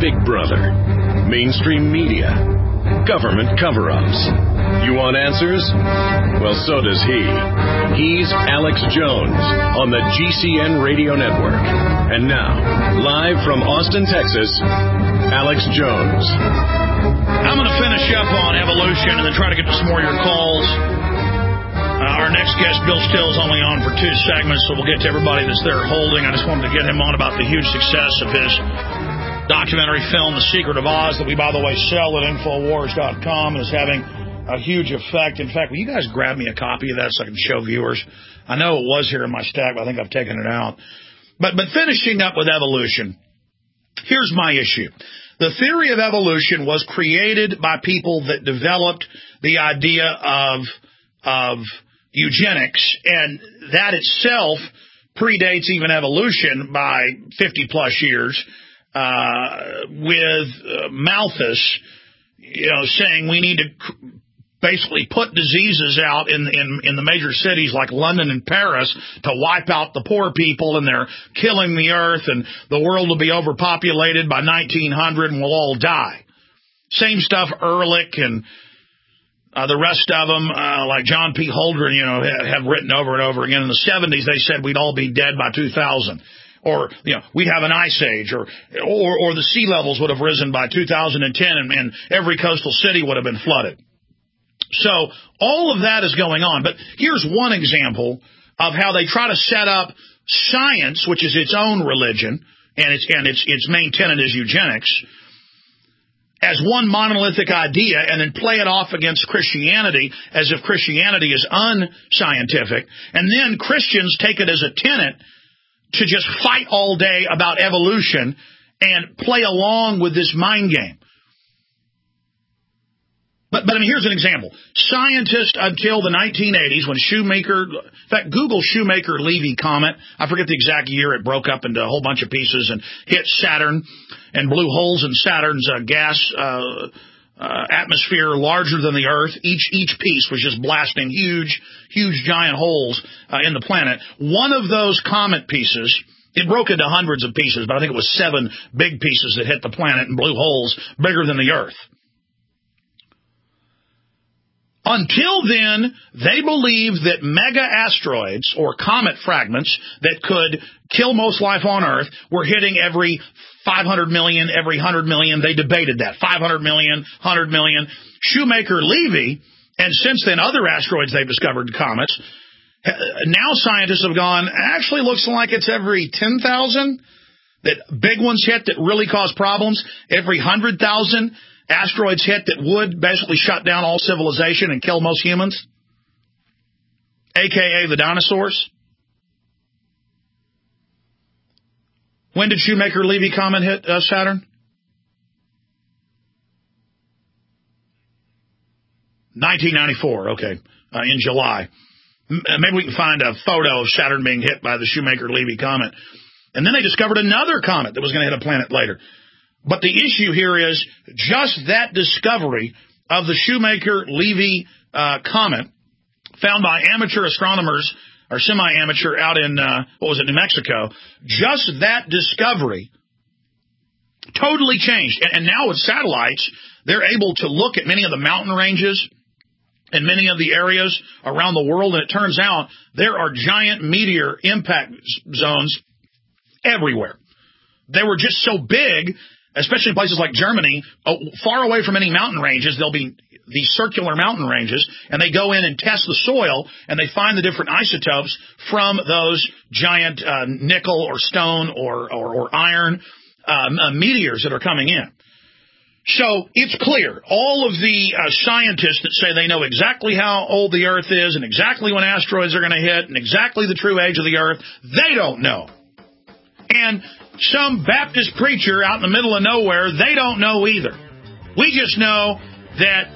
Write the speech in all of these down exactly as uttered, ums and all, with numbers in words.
Big Brother, mainstream media, government cover-ups. You want answers? Well, so does he. He's Alex Jones on the G C N Radio Network. And now, live from Austin, Texas, Alex Jones. I'm going to finish up on evolution and then try to get to some more of your calls. Uh, our next guest, Bill Still, is only on for two segments, so we'll get to everybody that's there holding. I just wanted to get him on about the huge success of his documentary film, The Secret of Oz, that we, by the way, sell at Infowars dot com, and is having a huge effect. In fact, will you guys grab me a copy of that so I can show viewers? I know it was here in my stack, but I think I've taken it out. But, but finishing up with evolution, here's my issue. The theory of evolution was created by people that developed the idea of, of eugenics, and that itself predates even evolution by fifty plus years, uh, with uh, Malthus, you know, saying we need to basically put diseases out in, in, in the major cities like London and Paris to wipe out the poor people, and they're killing the earth, and the world will be overpopulated by nineteen hundred and we'll all die. Same stuff Ehrlich and uh, the rest of them, uh, like John P. Holdren, you know, have written over and over again. In the seventies, they said we'd all be dead by two thousand. Or, you know, we'd have an ice age, or, or, or the sea levels would have risen by two thousand ten, and, and every coastal city would have been flooded. So all of that is going on. But here's one example of how they try to set up science, which is its own religion, and its and its its main tenet is eugenics, as one monolithic idea, and then play it off against Christianity as if Christianity is unscientific. And then Christians take it as a tenet to just fight all day about evolution and play along with this mind game. But, but I mean, here's an example. Scientists until the nineteen eighties, when Shoemaker, in fact, Google Shoemaker-Levy comet. I forget the exact year. It broke up into a whole bunch of pieces and hit Saturn and blew holes in Saturn's uh, gas uh, uh, atmosphere larger than the Earth. Each each piece was just blasting huge, huge, giant holes uh, in the planet. One of those comet pieces, it broke into hundreds of pieces, but I think it was seven big pieces that hit the planet and blew holes bigger than the Earth. Until then, they believed that mega asteroids or comet fragments that could kill most life on Earth were hitting every five hundred million, every one hundred million. They debated that. five hundred million, one hundred million. Shoemaker-Levy, and since then other asteroids they've discovered, comets. Now scientists have gone, actually looks like it's every ten thousand that big ones hit that really cause problems. Every one hundred thousand asteroids hit that would basically shut down all civilization and kill most humans, a k a the dinosaurs. When did Shoemaker-Levy comet hit uh, Saturn? nineteen ninety-four, okay, uh, in July. M- maybe we can find a photo of Saturn being hit by the Shoemaker-Levy comet. And then they discovered another comet that was going to hit a planet later. But the issue here is just that discovery of the Shoemaker-Levy uh, comet found by amateur astronomers, or semi-amateur, out in, uh, what was it, New Mexico. Just that discovery totally changed. And, and now with satellites, they're able to look at many of the mountain ranges and many of the areas around the world, and it turns out there are giant meteor impact zones everywhere. They were just so big, especially in places like Germany, oh, far away from any mountain ranges. There'll be these circular mountain ranges, and they go in and test the soil, and they find the different isotopes from those giant uh, nickel or stone or, or, or iron um, uh, meteors that are coming in. So it's clear. All of the uh, scientists that say they know exactly how old the Earth is and exactly when asteroids are going to hit and exactly the true age of the Earth, they don't know. And some Baptist preacher out in the middle of nowhere, they don't know either. We just know that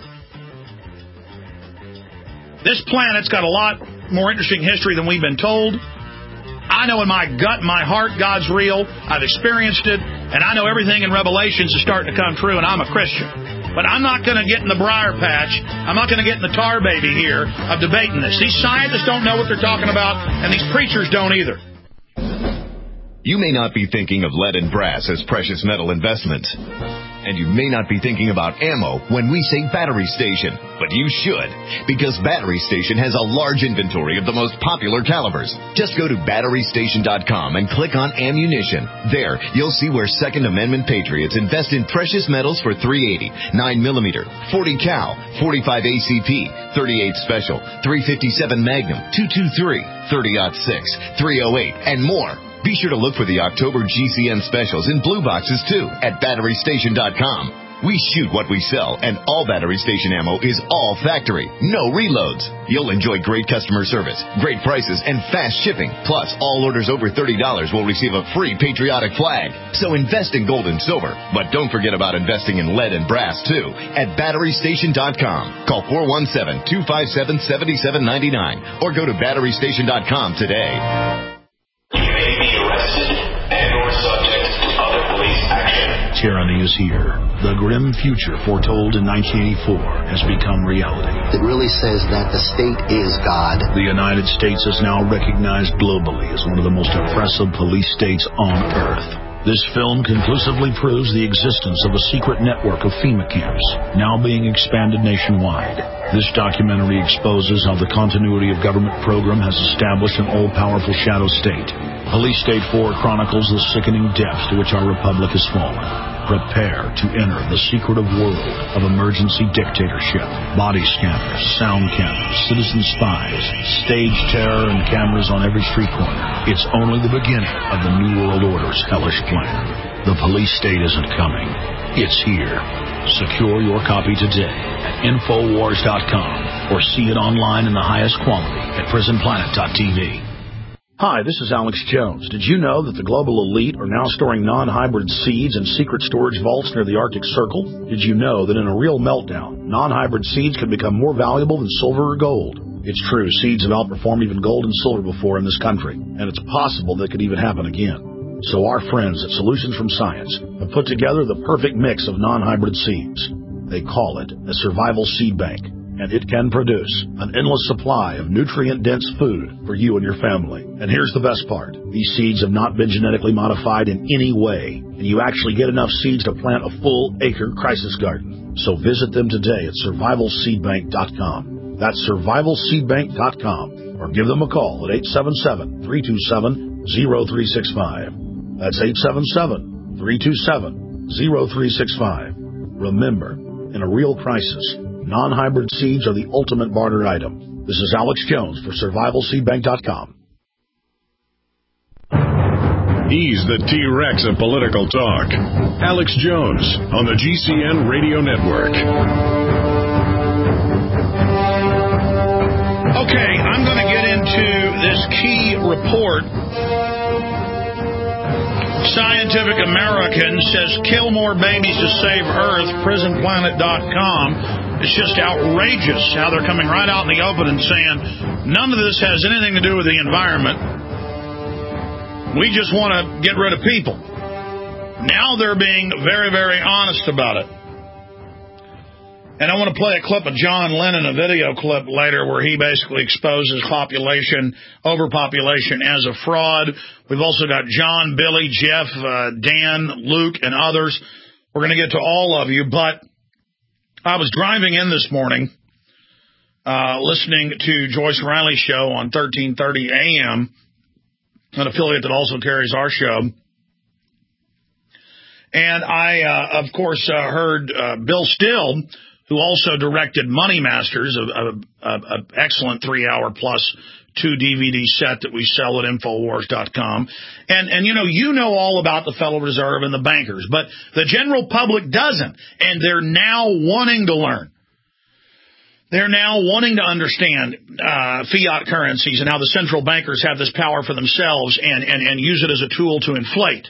this planet's got a lot more interesting history than we've been told. I know in my gut, my heart, God's real. I've experienced it, and I know everything in Revelations is starting to come true, and I'm a Christian. But I'm not going to get in the briar patch. I'm not going to get in the tar baby here of debating this. These scientists don't know what they're talking about, and these preachers don't either. You may not be thinking of lead and brass as precious metal investments. And you may not be thinking about ammo when we say Battery Station. But you should, because Battery Station has a large inventory of the most popular calibers. Just go to battery station dot com and click on ammunition. There, you'll see where Second Amendment patriots invest in precious metals for three eighty, nine millimeter, forty cal, forty-five A C P, thirty-eight Special, three fifty-seven Magnum, two twenty-three, thirty oh six, three oh eight, and more. Be sure to look for the October G C N specials in blue boxes, too, at battery station dot com. We shoot what we sell, and all Battery Station ammo is all factory, no reloads. You'll enjoy great customer service, great prices, and fast shipping. Plus, all orders over thirty dollars will receive a free patriotic flag. So invest in gold and silver, but don't forget about investing in lead and brass, too, at battery station dot com. Call four one seven, two five seven, seven seven nine nine or go to battery station dot com today. You may be arrested and or subject to other police action. Tyranny is here. The grim future foretold in nineteen eighty-four has become reality. It really says that the state is God. The United States is now recognized globally as one of the most oppressive police states on earth. This film conclusively proves the existence of a secret network of FEMA camps, now being expanded nationwide. This documentary exposes how the continuity of government program has established an all-powerful shadow state. Police State four chronicles the sickening depths to which our republic has fallen. Prepare to enter the secretive world of emergency dictatorship. Body scanners, sound cameras, citizen spies, stage terror, and cameras on every street corner. It's only the beginning of the New World Order's hellish plan. The police state isn't coming. It's here. Secure your copy today at infowars dot com or see it online in the highest quality at prison planet dot t v. Hi, this is Alex Jones. Did you know that the global elite are now storing non-hybrid seeds in secret storage vaults near the Arctic Circle? Did you know that in a real meltdown, non-hybrid seeds can become more valuable than silver or gold? It's true, seeds have outperformed even gold and silver before in this country, and it's possible that could even happen again. So our friends at Solutions from Science have put together the perfect mix of non-hybrid seeds. They call it a survival seed bank, and it can produce an endless supply of nutrient-dense food for you and your family. And here's the best part. These seeds have not been genetically modified in any way, and you actually get enough seeds to plant a full-acre crisis garden. So visit them today at survival seed bank dot com. That's survival seed bank dot com, or give them a call at eight seven seven, three two seven, zero three six five. That's eight seven seven, three two seven, zero three six five. Remember, in a real crisis, non-hybrid seeds are the ultimate barter item. This is Alex Jones for survival seed bank dot com. He's the T-Rex of political talk. Alex Jones on the G C N Radio Network. Okay, I'm going to get into this key report. Scientific American says kill more babies to save Earth, prison planet dot com. It's just outrageous how they're coming right out in the open and saying none of this has anything to do with the environment. We just want to get rid of people. Now they're being very, very honest about it. And I want to play a clip of John Lennon, a video clip later where he basically exposes population, overpopulation as a fraud. We've also got John, Billy, Jeff, uh, Dan, Luke, and others. We're going to get to all of you, but I was driving in this morning, uh, listening to Joyce Riley's show on thirteen thirty A M, an affiliate that also carries our show. And I, uh, of course, uh, heard uh, Bill Still, who also directed Money Masters, an excellent three-hour-plus two D V D set that we sell at infowars dot com. And, and, you know, you know all about the Federal Reserve and the bankers, but the general public doesn't, and they're now wanting to learn. They're now wanting to understand uh, fiat currencies and how the central bankers have this power for themselves and, and, and use it as a tool to inflate.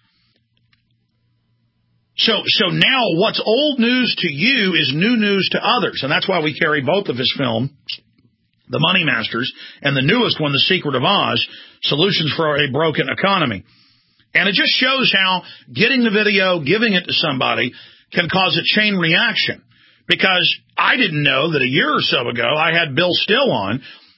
So so now what's old news to you is new news to others, and that's why we carry both of his films, The Money Masters, and the newest one, The Secret of Oz, Solutions for a Broken Economy. And it just shows how getting the video, giving it to somebody, can cause a chain reaction. Because I didn't know that a year or so ago I had Bill Still on,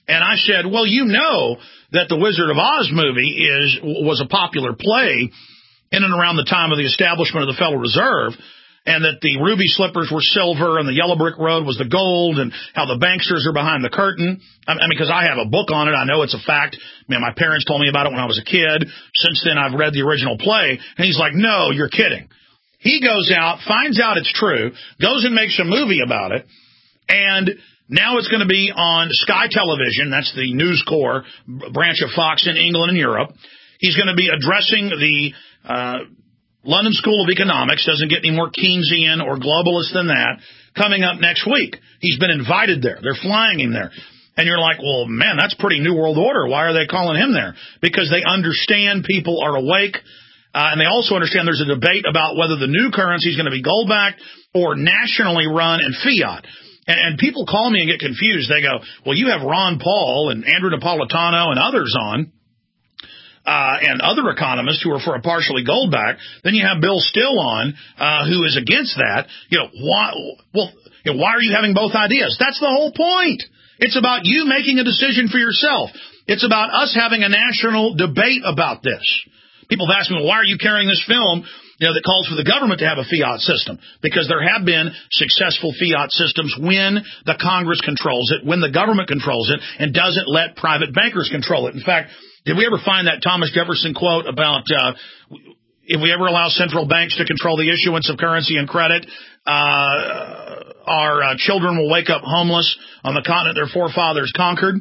And I said, well, you know that the Wizard of Oz movie is was a popular play in and around the time of the establishment of the Federal Reserve, and that the ruby slippers were silver and the yellow brick road was the gold, and how the banksters are behind the curtain. I mean, because I have a book on it. I know it's a fact. I mean, my parents told me about it when I was a kid. Since then, I've read the original play. And he's like, no, you're kidding. He goes out, finds out it's true, goes and makes a movie about it, and now it's going to be on Sky Television. That's the News Corps branch of Fox in England and Europe. He's going to be addressing the uh, London School of Economics. Doesn't get any more Keynesian or globalist than that. Coming up next week. He's been invited there. They're flying him there. And you're like, well, man, that's pretty New World Order. Why are they calling him there? Because they understand people are awake. Uh, and they also understand there's a debate about whether the new currency is going to be gold-backed or nationally run and fiat. And, and people call me and get confused. They go, well, you have Ron Paul and Andrew Napolitano and others on, uh, and other economists who are for a partially gold-back. Then you have Bill Still on, uh, who is against that. You know, why, well, you know, why are you having both ideas? That's the whole point. It's about you making a decision for yourself. It's about us having a national debate about this. People have asked me, well, why are you carrying this film, you know, that calls for the government to have a fiat system? Because there have been successful fiat systems when the Congress controls it, when the government controls it, and doesn't let private bankers control it. In fact, did we ever find that Thomas Jefferson quote about uh, if we ever allow central banks to control the issuance of currency and credit, uh, our uh, children will wake up homeless on the continent their forefathers conquered?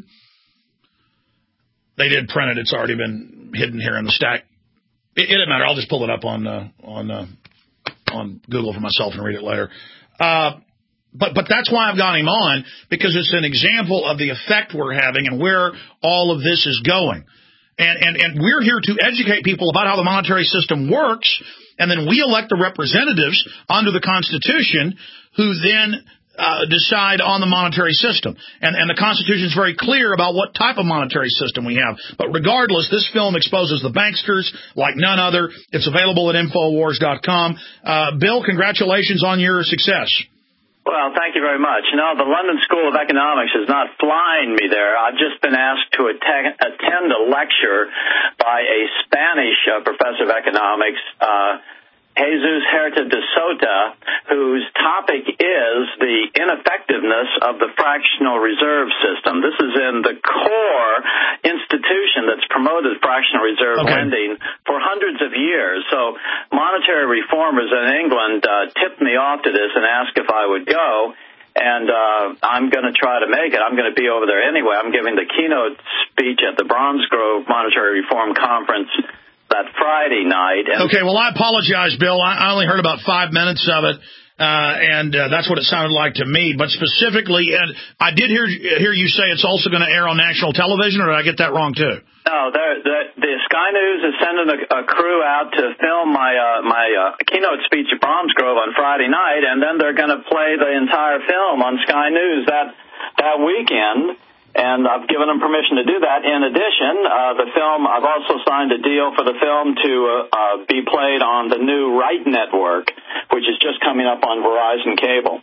They did print it. It's already been hidden here in the stack. It, it doesn't matter. I'll just pull it up on uh, on uh, on Google for myself and read it later. Uh, but but that's why I've got him on, because it's an example of the effect we're having and where all of this is going. And, and, and we're here to educate people about how the monetary system works, and then we elect the representatives under the Constitution who then uh, decide on the monetary system. And, and the Constitution is very clear about what type of monetary system we have. But regardless, this film exposes the banksters like none other. It's available at Infowars dot com. Uh, Bill, congratulations on your success. Well, thank you very much. No, the London School of Economics is not flying me there. I've just been asked to attend, attend a lecture by a Spanish uh, professor of economics, uh, Jesus Herta de Sota, whose topic is the ineffectiveness of the fractional reserve system. This is in the core institution that's promoted fractional reserve okay. lending for hundreds of years. So monetary reformers in England uh, tipped me off to this and asked if I would go. And uh, I'm going to try to make it. I'm going to be over there anyway. I'm giving the keynote speech at the Bronze Grove Monetary Reform Conference that Friday night. And okay, well, I apologize, Bill. I, I only heard about five minutes of it, uh, and uh, that's what it sounded like to me. But specifically, and I did hear hear you say it's also going to air on national television, or did I get that wrong, too? No, the, the Sky News is sending a, a crew out to film my uh, my uh, keynote speech at Brahms Grove on Friday night, and then they're going to play the entire film on Sky News that that weekend. And I've given them permission to do that. In addition, uh, the film, I've also signed a deal for the film to uh, uh, be played on the new Right Network, which is just coming up on Verizon Cable.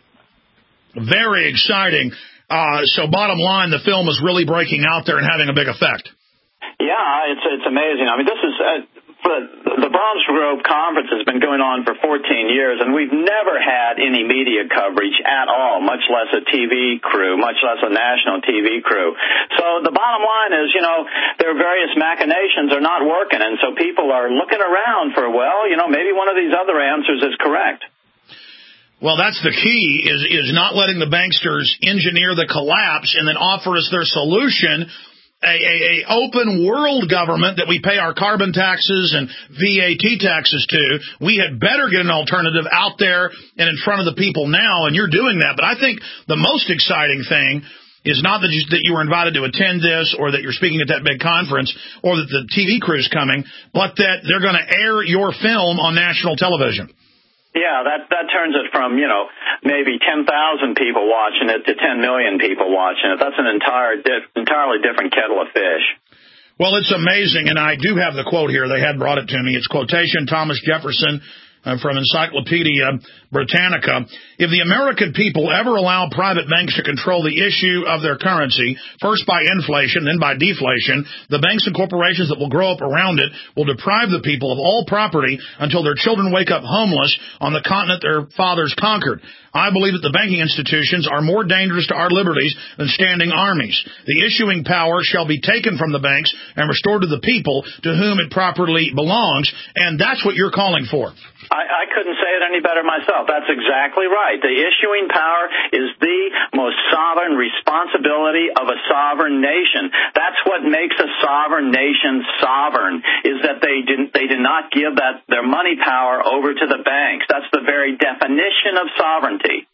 Very exciting. Uh, so bottom line, the film is really breaking out there and having a big effect. Yeah, it's it's amazing. I mean, this is... Uh, The Bronze Grove Conference has been going on for fourteen years, and we've never had any media coverage at all, much less a T V crew, much less a national T V crew. So the bottom line is, you know, their various machinations are not working, and so people are looking around for, well, you know, maybe one of these other answers is correct. Well, that's the key, is is not letting the banksters engineer the collapse and then offer us their solution. A, a, a open world government that we pay our carbon taxes and V A T taxes to. We had better get an alternative out there and in front of the people now, and you're doing that. But I think the most exciting thing is not that you, that you were invited to attend this, or that you're speaking at that big conference, or that the T V crew's coming, but that they're going to air your film on national television. Yeah, that that turns it from, you know, maybe ten thousand people watching it to ten million people watching it. That's an entire di- entirely different kettle of fish. Well, it's amazing, and I do have the quote here. They had brought it to me. It's quotation Thomas Jefferson, uh, from Encyclopedia Britannica. If the American people ever allow private banks to control the issue of their currency, first by inflation, then by deflation, the banks and corporations that will grow up around it will deprive the people of all property until their children wake up homeless on the continent their fathers conquered. I believe that the banking institutions are more dangerous to our liberties than standing armies. The issuing power shall be taken from the banks and restored to the people to whom it properly belongs, and that's what you're calling for. I, I couldn't say it any better myself. That's exactly right. The issuing power is the most sovereign responsibility of a sovereign nation. That's what makes a sovereign nation sovereign, is that they didn't, they did not give that their money power over to the banks. That's the very definition of sovereignty.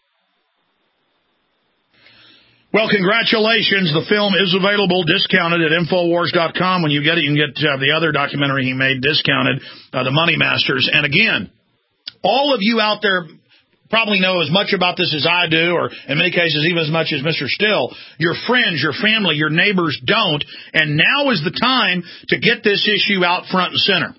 Well, congratulations. The film is available, discounted at Infowars dot com. When you get it, you can get uh, the other documentary he made, discounted, uh, The Money Masters. And again, all of you out there probably know as much about this as I do, or in many cases even as much as Mister Still. Your friends, your family, your neighbors don't. And now is the time to get this issue out front and center.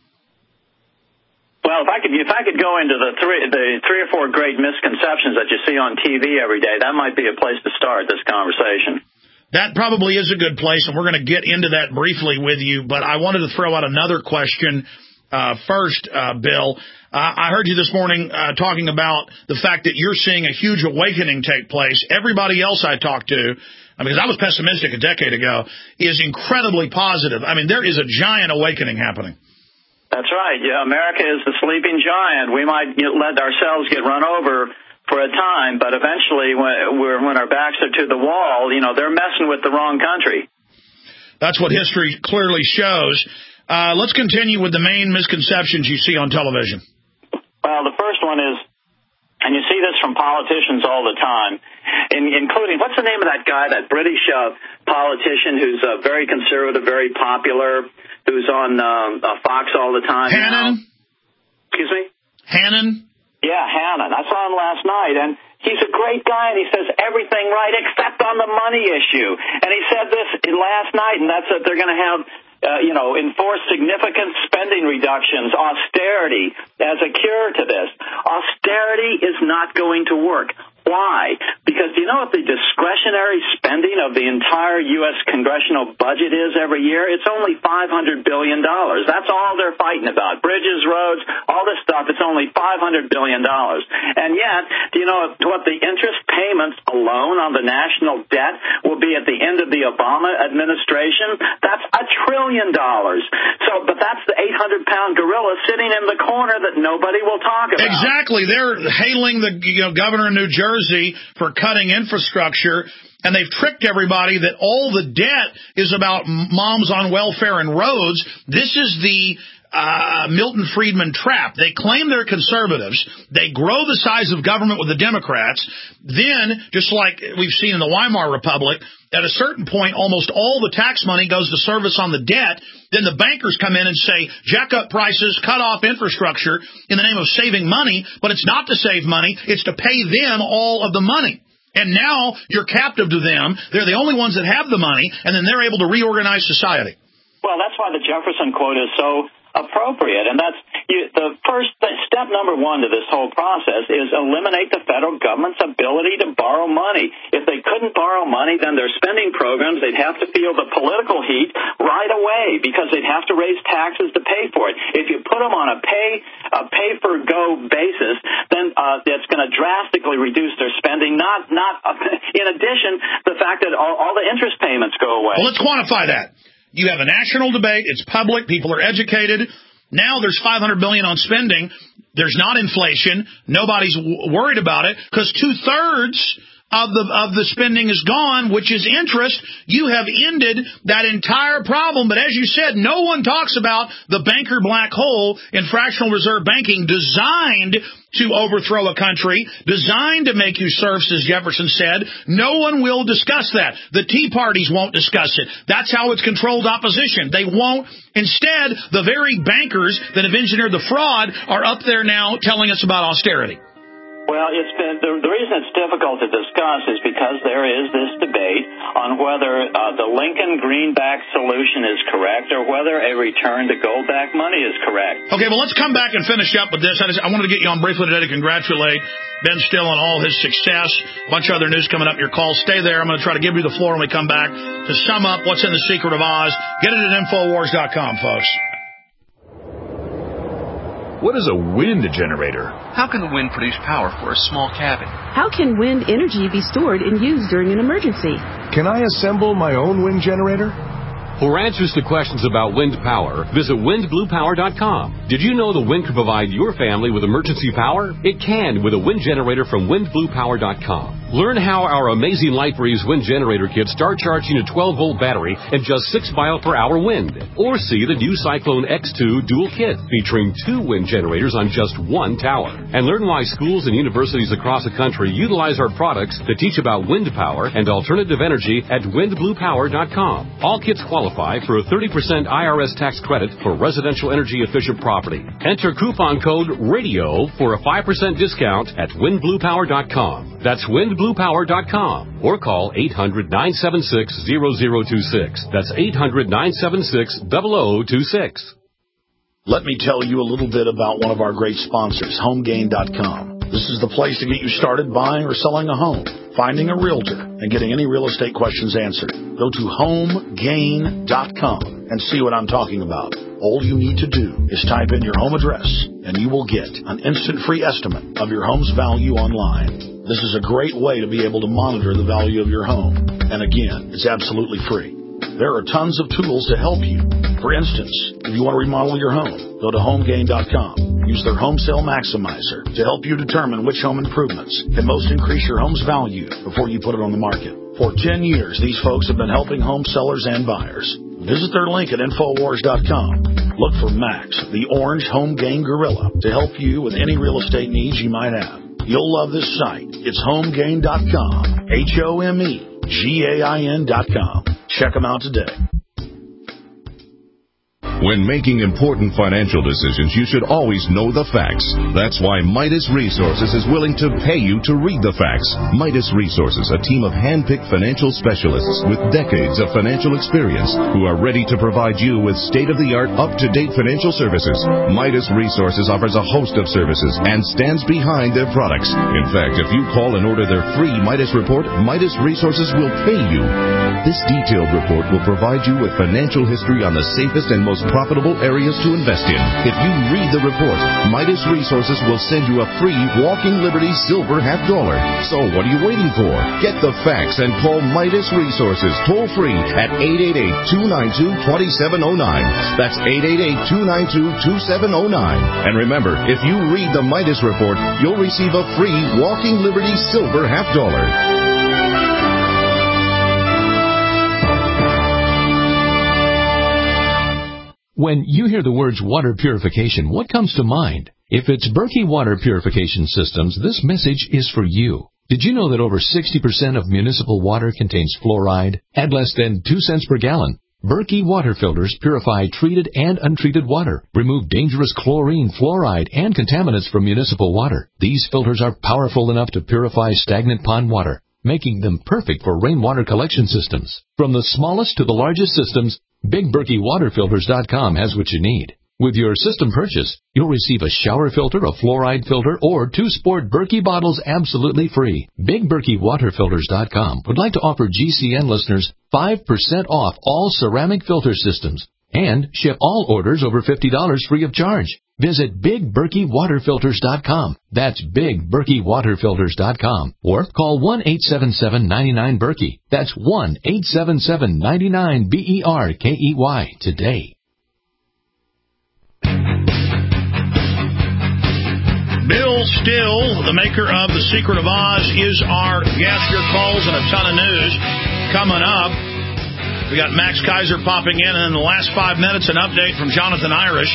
Well, if I could, if I could go into the three, the three or four great misconceptions that you see on T V every day, that might be a place to start this conversation. That probably is a good place, and we're going to get into that briefly with you. But I wanted to throw out another question uh, first, uh, Bill. Uh, I heard you this morning uh, talking about the fact that you're seeing a huge awakening take place. Everybody else I talked to, I mean, because I was pessimistic a decade ago, is incredibly positive. I mean, there is a giant awakening happening. That's right. Yeah, America is the sleeping giant. We might you know, let ourselves get run over for a time, but eventually when, we're, when our backs are to the wall, you know, they're messing with the wrong country. That's what history clearly shows. Uh, let's continue with the main misconceptions you see on television. Well, the first one is, and you see this from politicians all the time, in, including, what's the name of that guy, that British uh, politician who's uh, very conservative, very popular, who's on um, uh, Fox all the time Hannon? now? Excuse me? Hannon? Yeah, Hannon. I saw him last night, and he's a great guy, and he says everything right except on the money issue. And he said this last night, and that's that they're going to have, uh, you know, enforce significant spending reductions, austerity, as a cure to this. Austerity is not going to work. Why? Because do you know what the discretionary spending of the entire U S congressional budget is every year? It's only five hundred billion dollars. That's all they're fighting about. Bridges, roads, all this stuff, it's only five hundred billion dollars. And yet, do you know what the interest payments alone on the national debt will be at the end of the Obama administration? That's a trillion dollars. So, but that's the eight hundred pound gorilla sitting in the corner that nobody will talk about. Exactly. They're hailing the you know, governor of New Jersey for cutting infrastructure, and they've tricked everybody that all the debt is about moms on welfare and roads. This is the uh, Milton Friedman trap. They claim they're conservatives. They grow the size of government with the Democrats. Then, just like we've seen in the Weimar Republic, at a certain point, almost all the tax money goes to service on the debt. Then the bankers come in and say, jack up prices, cut off infrastructure in the name of saving money, but it's not to save money. It's to pay them all of the money. And now you're captive to them. They're the only ones that have the money, and then they're able to reorganize society. Well, that's why the Jefferson quote is so appropriate, and that's you, the first step number one to this whole process is eliminate the federal government's ability to borrow money. If they couldn't borrow money, then their spending programs, they'd have to feel the political heat right away because they'd have to raise taxes to pay for it. If you put them on a pay a pay for go basis, then uh, that's going to drastically reduce their spending. Not not uh, in addition, the fact that all, all the interest payments go away. Well, let's quantify that. You have a national debate. It's public. People are educated. Now there's five hundred billion dollars on spending. There's not inflation. Nobody's w- worried about it because two-thirds of the of the spending is gone, which is interest. You have ended that entire problem. But as you said, no one talks about the banker black hole in fractional reserve banking designed to overthrow a country, designed to make you serfs, as Jefferson said. No one will discuss that. The Tea Parties won't discuss it. That's how it's controlled opposition. They won't. Instead, the very bankers that have engineered the fraud are up there now telling us about austerity. Well, it's been the, the reason it's difficult to discuss is because there is this debate on whether uh, the Lincoln Greenback solution is correct or whether a return to gold-backed money is correct. Okay, well, let's come back and finish up with this. I, just, I wanted to get you on briefly today to congratulate Ben Still on all his success. A bunch of other news coming up. Your call. Stay there. I'm going to try to give you the floor when we come back to sum up what's in the Secret of Oz. Get it at Infowars dot com, folks. What is a wind generator? How can the wind produce power for a small cabin? How can wind energy be stored and used during an emergency? Can I assemble my own wind generator? For answers to questions about wind power, visit wind blue power dot com. Did you know the wind can provide your family with emergency power? It can with a wind generator from wind blue power dot com. Learn how our amazing LightBreeze wind generator kits start charging a twelve volt battery and just six mile per hour wind. Or see the new Cyclone X two dual kit featuring two wind generators on just one tower. And learn why schools and universities across the country utilize our products to teach about wind power and alternative energy at wind blue power dot com. All kits qualify for a thirty percent I R S tax credit for residential energy efficient property. Enter coupon code RADIO for a five percent discount at wind blue power dot com. That's wind blue power dot com or call eight hundred, nine seven six, zero zero two six. That's eight hundred, nine seven six, zero zero two six. Let me tell you a little bit about one of our great sponsors, home gain dot com. This is the place to get you started buying or selling a home, finding a realtor, and getting any real estate questions answered. Go to home gain dot com and see what I'm talking about. All you need to do is type in your home address, and you will get an instant free estimate of your home's value online. This is a great way to be able to monitor the value of your home. And again, it's absolutely free. There are tons of tools to help you. For instance, if you want to remodel your home, go to home gain dot com. Use their Home Sale Maximizer to help you determine which home improvements can most increase your home's value before you put it on the market. For ten years, these folks have been helping home sellers and buyers. Visit their link at Infowars dot com. Look for Max, the orange home gain gorilla, to help you with any real estate needs you might have. You'll love this site. It's home gain dot com. H O M E G A I N dot com. Check them out today. When making important financial decisions, you should always know the facts. That's why Midas Resources is willing to pay you to read the facts. Midas Resources, a team of hand-picked financial specialists with decades of financial experience who are ready to provide you with state-of-the-art, up-to-date financial services. Midas Resources offers a host of services and stands behind their products. In fact, if you call and order their free Midas report, Midas Resources will pay you. This detailed report will provide you with financial history on the safest and most profitable areas to invest in. If you read the report, Midas Resources will send you a free Walking Liberty Silver half dollar. So what are you waiting for? Get the facts and call Midas Resources toll free at eight eight eight, two nine two, two seven zero nine. That's eight eight eight, two nine two, two seven zero nine. And remember, if you read the Midas report, you'll receive a free Walking Liberty Silver half dollar. When you hear the words water purification, what comes to mind? If it's Berkey Water Purification Systems, this message is for you. Did you know that over sixty percent of municipal water contains fluoride? At less than two cents per gallon, Berkey water filters purify treated and untreated water, remove dangerous chlorine, fluoride, and contaminants from municipal water. These filters are powerful enough to purify stagnant pond water, making them perfect for rainwater collection systems. From the smallest to the largest systems, Big Berkey Water Filters dot com has what you need. With your system purchase, you'll receive a shower filter, a fluoride filter, or two sport Berkey bottles absolutely free. Big Berkey Water Filters dot com would like to offer G C N listeners five percent off all ceramic filter systems and ship all orders over fifty dollars free of charge. Visit Big Berkey Water Filters dot com. That's Big Berkey Water Filters dot com. Or call one eight seven seven, nine nine, Berkey. That's one eight seven seven, nine nine, B E R K E Y today. Bill Still, the maker of The Secret of Oz, is our guest. Your calls and a ton of news coming up. We got Max Kaiser popping in, and in the last five minutes, an update from Jonathan Irish.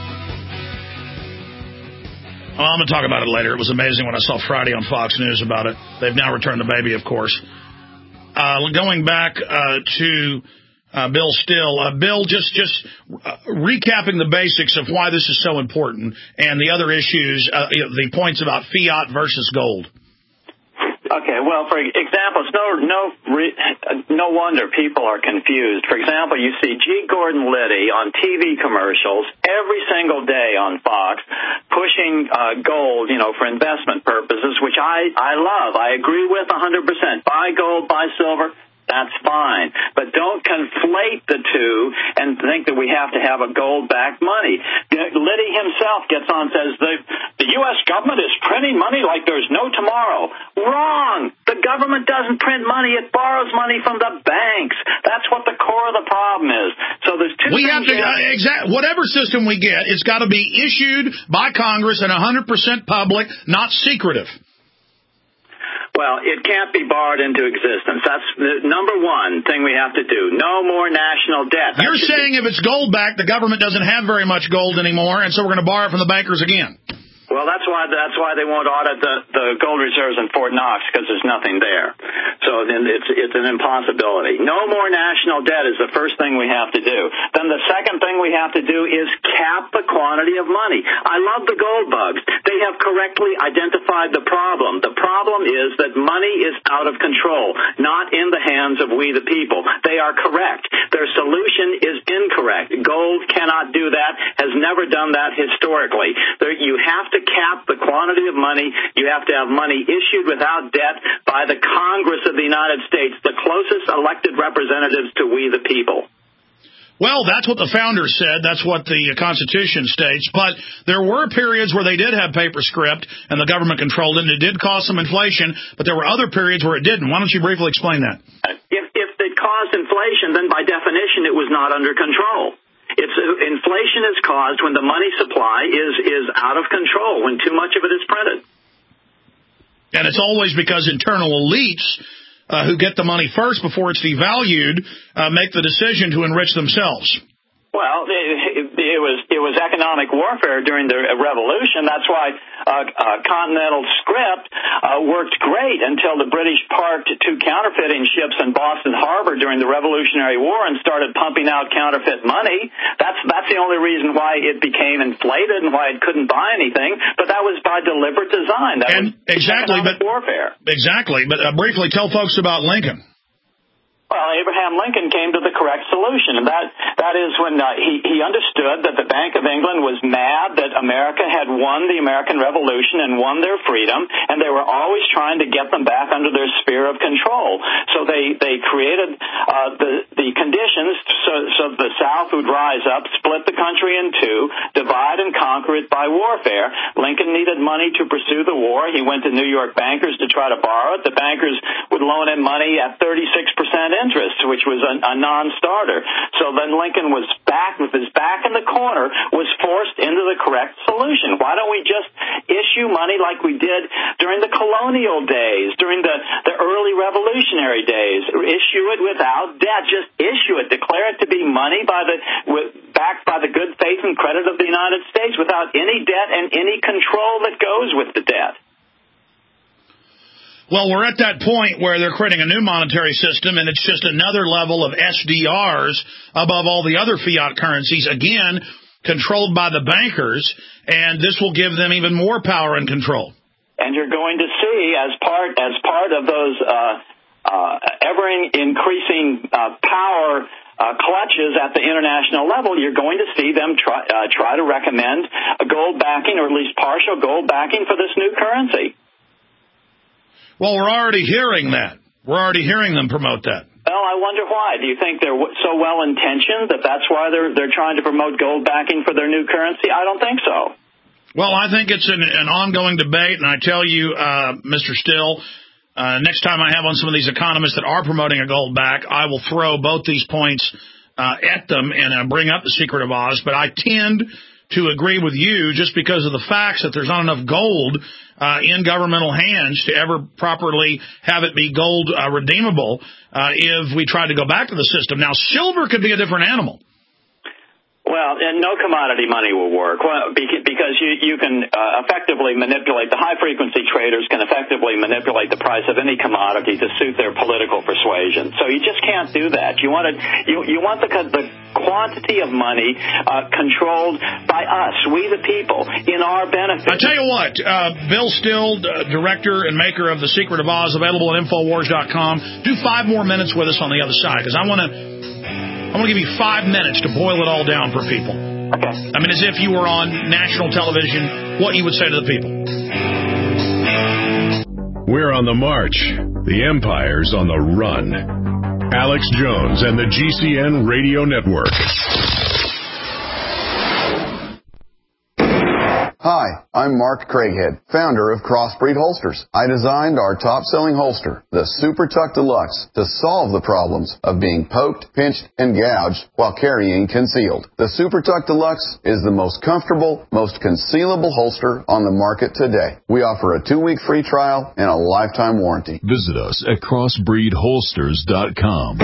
Well, I'm going to talk about it later. It was amazing when I saw Friday on Fox News about it. They've now returned the baby, of course. Uh, going back uh, to uh, Bill Still. Uh, Bill, just just uh, recapping the basics of why this is so important and the other issues, uh, the points about fiat versus gold. Okay, well, for example, it's no no re, no wonder people are confused. For example, you see G. Gordon Liddy on T V commercials every single day on Fox pushing uh, gold, you know, for investment purposes, which I I love. I agree with one hundred percent. Buy gold, buy silver. That's fine. But don't conflate the two and think that we have to have a gold-backed money. Liddy himself gets on and says the, the U S government is printing money like there's no tomorrow. Wrong. The government doesn't print money. It borrows money from the banks. That's what the core of the problem is. So there's two we have to, uh, exact, whatever system we get, it's got to be issued by Congress and one hundred percent public, not secretive. Well, it can't be borrowed into existence. That's the number one thing we have to do. No more national debt. That You're saying be- if it's gold backed, the government doesn't have very much gold anymore, and so we're going to borrow it from the bankers again. Well, that's why that's why they won't audit the, the gold reserves in Fort Knox, because there's nothing there. So then it's it's an impossibility. No more national debt is the first thing we have to do. Then the second thing we have to do is cap the quantity of money. I love the gold bugs. They have correctly identified the problem. The problem is that money is out of control, not in the hands of we the people. They are correct. Their solution is incorrect. Gold cannot do that, has never done that historically. There, you have to cap the quantity of money. You have to have money issued without debt by the Congress of the United States, the closest elected representatives to we the people. Well, that's what the founders said. That's what the Constitution states. But there were periods where they did have paper script and the government controlled it, and it did cause some inflation, but there were other periods where it didn't. Why don't you briefly explain that? If, if it caused inflation, then by definition it was not under control. It's inflation is caused when the money supply is is out of control, when too much of it is printed. And it's always because internal elites uh, who get the money first before it's devalued uh, make the decision to enrich themselves. Well, it, it was it was economic warfare during the revolution. That's why uh, uh, Continental script uh, worked great until the British parked two counterfeiting ships in Boston Harbor during the Revolutionary War and started pumping out counterfeit money. That's that's the only reason why it became inflated and why it couldn't buy anything. But that was by deliberate design. That and was exactly, economic but warfare. Exactly. But uh, briefly, tell folks about Lincoln. Well, Abraham Lincoln came to the correct solution, and that that is when uh, he he understood that the Bank of England was mad that America had won the American Revolution and won their freedom, and they were always trying to get them back under their sphere of control. So they they created uh, the the conditions so so the South would rise up, split the country in two, divide and conquer it by warfare. Lincoln needed money to pursue the war. He went to New York bankers to try to borrow it. The bankers would loan him money at thirty-six percent interest, which was a, a non-starter. So then Lincoln was back with his back in the corner, was forced into the correct solution. Why don't we just issue money like we did during the colonial days, during the, the early revolutionary days? Issue it without debt. Just issue it. Declare it to be money by the with, backed by the good faith and credit of the United States without any debt and any control that goes with the debt. Well, we're at that point where they're creating a new monetary system, and it's just another level of S D Rs above all the other fiat currencies, again, controlled by the bankers, and this will give them even more power and control. And you're going to see, as part as part of those uh, uh, ever-increasing uh, power uh, clutches at the international level, you're going to see them try, uh, try to recommend a gold backing, or at least partial gold backing for this new currency. Well, we're already hearing that. We're already hearing them promote that. Well, I wonder why. Do you think they're so well-intentioned that that's why they're they're trying to promote gold backing for their new currency? I don't think so. Well, I think it's an, an ongoing debate, and I tell you, uh, Mister Still, uh, next time I have on some of these economists that are promoting a gold back, I will throw both these points uh, at them and uh, bring up the secret of Oz. But I tend to agree with you just because of the facts that there's not enough gold Uh, in governmental hands to ever properly have it be gold uh, redeemable uh, if we tried to go back to the system. Now, silver could be a different animal. Well, and no commodity money will work well, because you, you can uh, effectively manipulate, the high-frequency traders can effectively manipulate the price of any commodity to suit their political persuasion. So you just can't do that. You want, it, you, you want the, the quantity of money uh, controlled by us, we the people, in our benefit. I tell you what, uh, Bill Still, uh, director and maker of The Secret of Oz, available at Infowars dot com. Do five more minutes with us on the other side, because I want to I want to give you five minutes to boil it all down for people. Okay. I mean, as if you were on national television, what you would say to the people. We're on the march. The Empire's on the run. Alex Jones and the G C N Radio Network. Hi, I'm Mark Craighead, founder of Crossbreed Holsters. I designed our top-selling holster, the Super Tuck Deluxe, to solve the problems of being poked, pinched, and gouged while carrying concealed. The Super Tuck Deluxe is the most comfortable, most concealable holster on the market today. We offer a two-week free trial and a lifetime warranty. Visit us at crossbreed holsters dot com.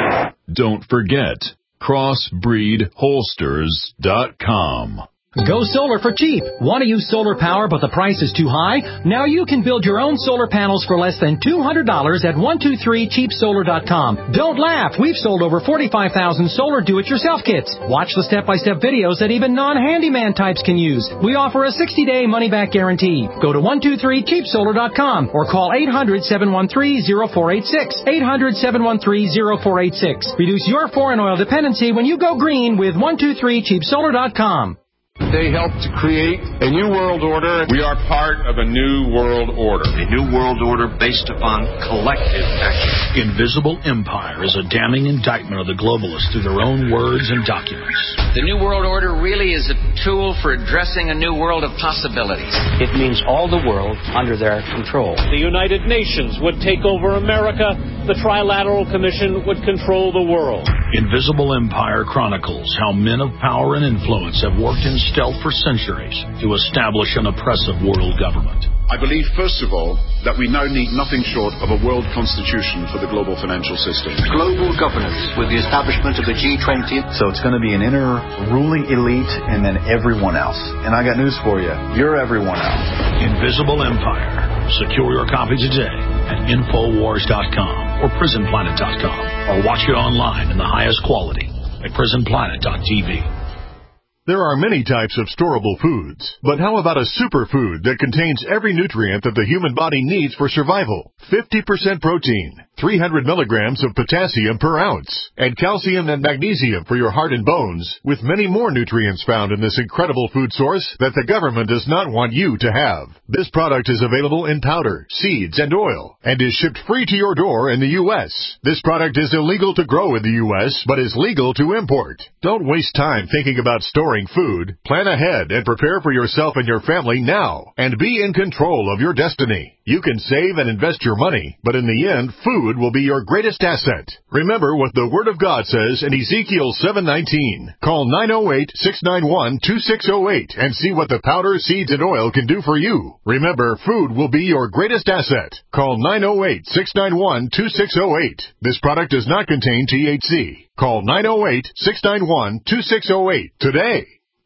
Don't forget, crossbreed holsters dot com. Go solar for cheap. Want to use solar power but the price is too high? Now you can build your own solar panels for less than two hundred dollars at one two three cheap solar dot com. Don't laugh. We've sold over forty-five thousand solar do-it-yourself kits. Watch the step-by-step videos that even non-handyman types can use. We offer a sixty-day money-back guarantee. Go to one two three cheap solar dot com or call eight hundred, seven one three, zero four eight six. eight hundred, seven one three, zero four eight six. Reduce your foreign oil dependency when you go green with one two three cheap solar dot com. They helped to create a new world order. We are part of a new world order. A new world order based upon collective action. Invisible Empire is a damning indictment of the globalists through their own words and documents. The new world order really is a tool for addressing a new world of possibilities. It means all the world under their control. The United Nations would take over America. The Trilateral Commission would control the world. Invisible Empire chronicles how men of power and influence have worked in stealth for centuries to establish an oppressive world government. I believe, first of all, that we now need nothing short of a world constitution for the global financial system. Global governance with the establishment of the G twenty. So it's going to be an inner ruling elite and then everyone else. And I got news for you. You're everyone else. Invisible Empire. Secure your copy today at Infowars dot com or Prison Planet dot com or watch it online in the highest quality at Prison Planet dot T V. There are many types of storable foods, but how about a superfood that contains every nutrient that the human body needs for survival? fifty percent protein, three hundred milligrams of potassium per ounce, and calcium and magnesium for your heart and bones, with many more nutrients found in this incredible food source that the government does not want you to have. This product is available in powder, seeds, and oil, and is shipped free to your door in the U S. This product is illegal to grow in the U S, but is legal to import. Don't waste time thinking about storing food. Plan ahead and prepare for yourself and your family now, and be in control of your destiny. You can save and invest your money, but in the end, food will be your greatest asset. Remember what the Word of God says in Ezekiel seven nineteen. Call nine oh eight, six nine one, two six oh eight and see what the powder, seeds, and oil can do for you. Remember, food will be your greatest asset. Call nine oh eight, six nine one, two six oh eight. This product does not contain T H C. Call nine oh eight, six nine one, two six oh eight today.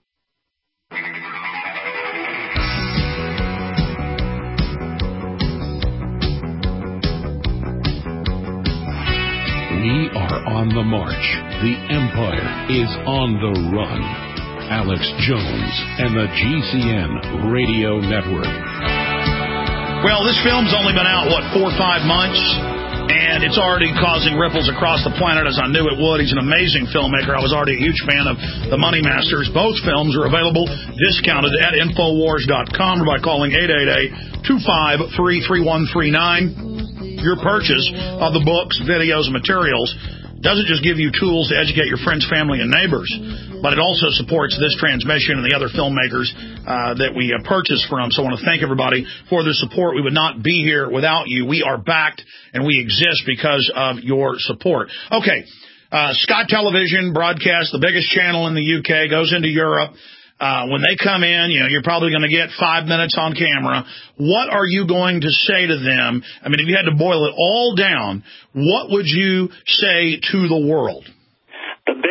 We are on the march. The Empire is on the run. Alex Jones and the G C N Radio Network. Well, this film's only been out, what, four or five months? And it's already causing ripples across the planet, as I knew it would. He's an amazing filmmaker. I was already a huge fan of The Money Masters. Both films are available, discounted at Infowars dot com or by calling eight eight eight, two five three, three one three nine. Your purchase of the books, videos, and materials doesn't just give you tools to educate your friends, family, and neighbors, but it also supports this transmission and the other filmmakers uh, that we uh, purchase from. So I want to thank everybody for their support. We would not be here without you. We are backed, and we exist because of your support. Okay, uh, Scott Television broadcasts, the biggest channel in the U K, goes into Europe. Uh, when they come in, you know, you're probably going to get five minutes on camera. What are you going to say to them? I mean, if you had to boil it all down, what would you say to the world? The biggest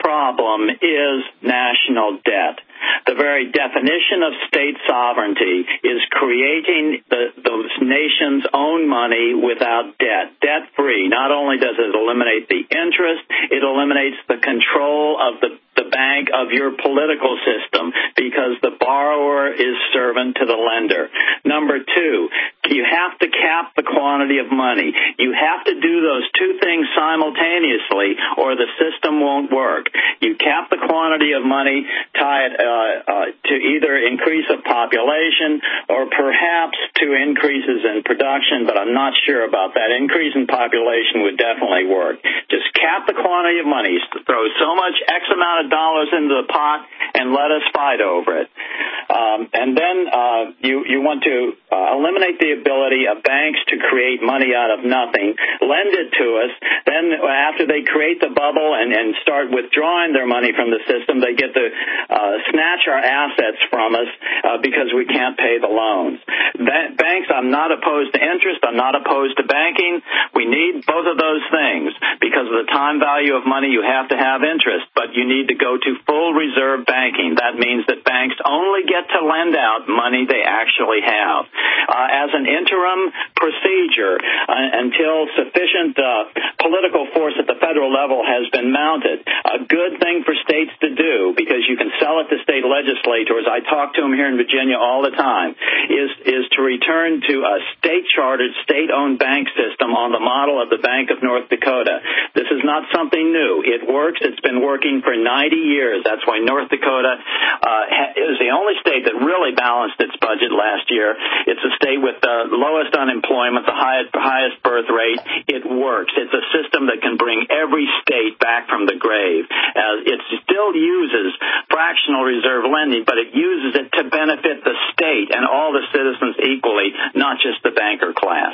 problem is national debt. The very definition of state sovereignty is creating the, the nation's own money without debt, debt-free. Not only does it eliminate the interest, it eliminates the control of the, the bank of your political system because the borrower is servant to the lender. Number two, you have to cap the quantity of money. You have to do those two things simultaneously or the system won't work. You cap the quantity of money, tie it uh, uh, to either increase of population or perhaps to increases in production, but I'm not sure about that. Increase in population would definitely work. Just cap the quantity of money. Throw so much X amount of dollars into the pot and let us fight over it. Um, and then uh, you, you want to uh, eliminate the ability of banks to create money out of nothing, lend it to us, then after they create the bubble and, and start withdrawing their money from the system, they get to uh, snatch our assets from us uh, because we can't pay the loans. Ba- banks, I'm not opposed to interest. I'm not opposed to banking. We need both of those things. Because of the time value of money, you have to have interest, but you need to go to full reserve banking. That means that banks only get to lend out money they actually have. Uh, as an interim procedure, uh, until sufficient uh, political force at the federal level has been mounted, a good thing for states to do, because you can sell it to state legislators, I talk to them here in Virginia all the time, is, is to return to a state-chartered, state-owned bank system on the model of the Bank of North Dakota. This is not something new. It works. It's been working for ninety years. That's why North Dakota uh, is the only state that really balanced its budget last year. It's a state with the lowest unemployment, the highest, highest birth rate. It works. It's a system that can bring every state back from the grave. Uh, it still uses fractional reserve lending, but it uses it to benefit the state and all the citizens equally, not just the banker class.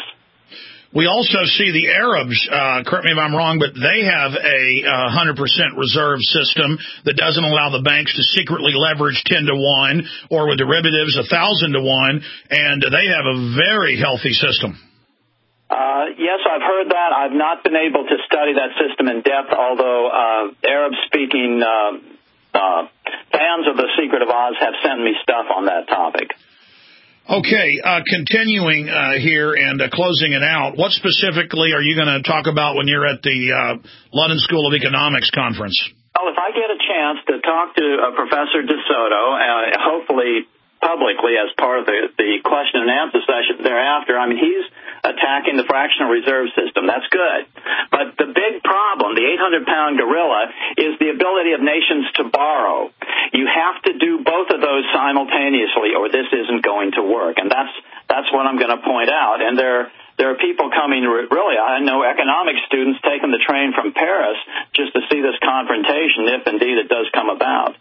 We also see the Arabs, uh, correct me if I'm wrong, but they have a uh, one hundred percent reserve system that doesn't allow the banks to secretly leverage ten to one or with derivatives one thousand to one, and they have a very healthy system. Uh, yes, I've heard that. I've not been able to study that system in depth, although uh, Arab-speaking uh, uh, fans of The Secret of Oz have sent me stuff on that topic. Okay, uh, continuing uh, here and uh, closing it out, what specifically are you going to talk about when you're at the uh, London School of Economics conference? Well, if I get a chance to talk to uh, Professor DeSoto, uh, hopefully publicly as part of the, the question and answer session thereafter, I mean, he's attacking the fractional reserve system. That's good. But the big problem, the eight hundred pound gorilla, is the ability of nations to borrow. You have to do both of those simultaneously or this isn't going to work. And that's that's what I'm going to point out. And there there are people coming, really, I know economics students taking the train from Paris just to see this confrontation, if indeed it does come about.